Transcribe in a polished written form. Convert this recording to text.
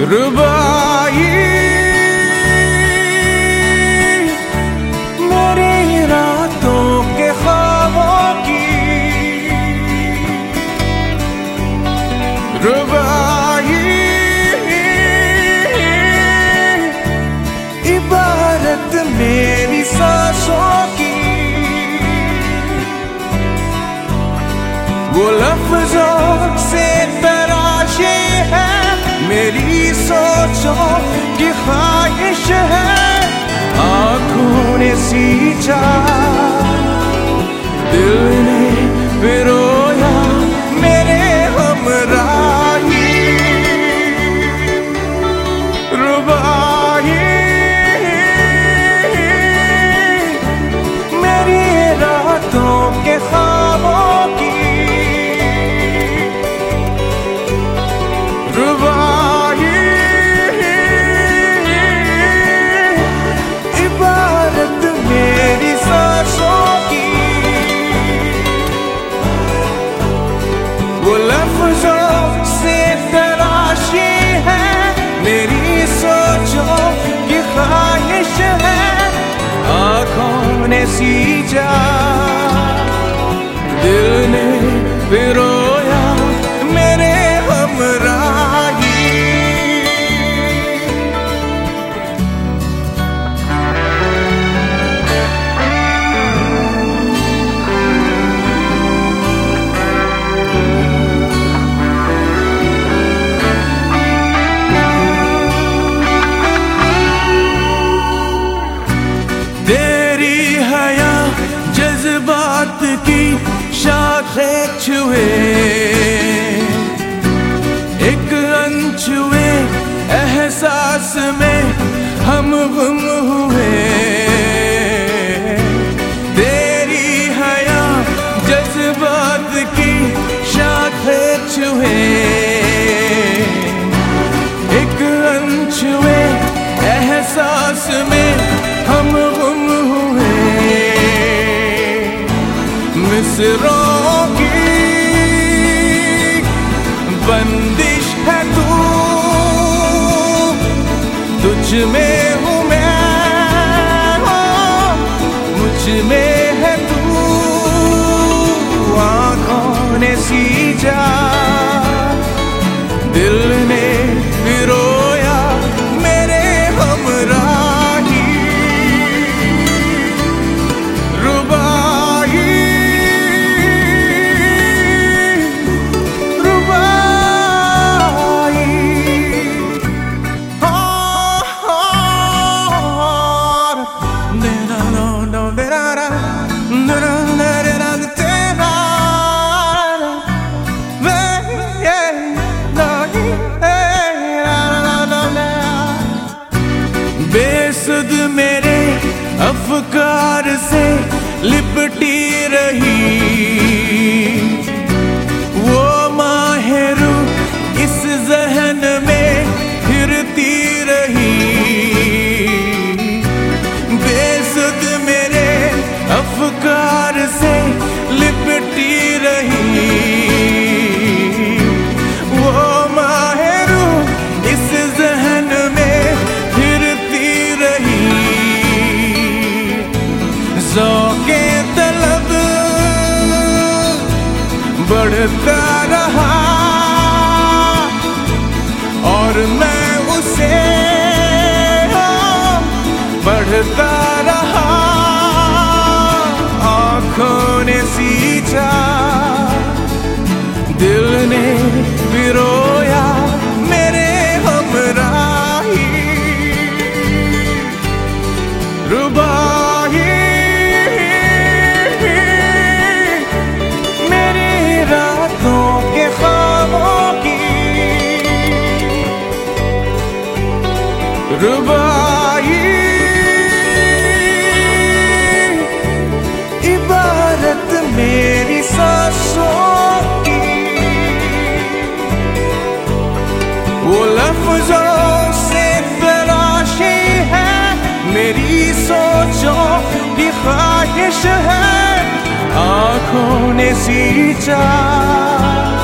रुबाई मेरी रातों के ख्वाबों की, रुबाई इबारत मेरी सांसों की, वो लफ्जों से तराशी है मेरी सोचों की ख्वाहिश है। आँखों ने सींचा, दिल ने पिरोया मेरे हमराही, रुबाई मेरी रातों के ख्वाबों की, रुबाई इबारत मेरी सांसों की, वो लफ्जों से तराशी है मेरी सोचों की ख्वाहिश है। आँखों ने सींचा, दिल ने पिरोया मेरे हमराही, तेरी हया जज्बात की शाखें छुए, एक अनछुए एहसास में हम गुम हुए। तेरी हया जज्बात की शाखें छुए, एक अनछुए एहसास में हम गुम हुए। मिसरों की बंदिश है तू, तुझ में हूँ मैं, मुझ में है तू। आँखों ने सींचा, दिल ने पिरोया मेरे हमराही, रुबाई बेसुध मेरे अफकार से लिपटी रही, वो माहिरू इस जहन में फिरती रही। बेसुध मेरे अफकार से लिपटी रही, वो माहिरू इस जहन में फिरती रही। ज़ौक़े तलब बढ़ता रहा और मैं उसे बढ़ता रहा। आँखों ने सींचा, दिल ने पिरोया मेरे हमराही, रुबाई मेरी रातों के ख्वाबों की, रुबाई इबारत मेरी सांसों की, वो लफ्जों से तराशी है मेरी सोचों की ख्वाहिश है। आँखों ने सींचा,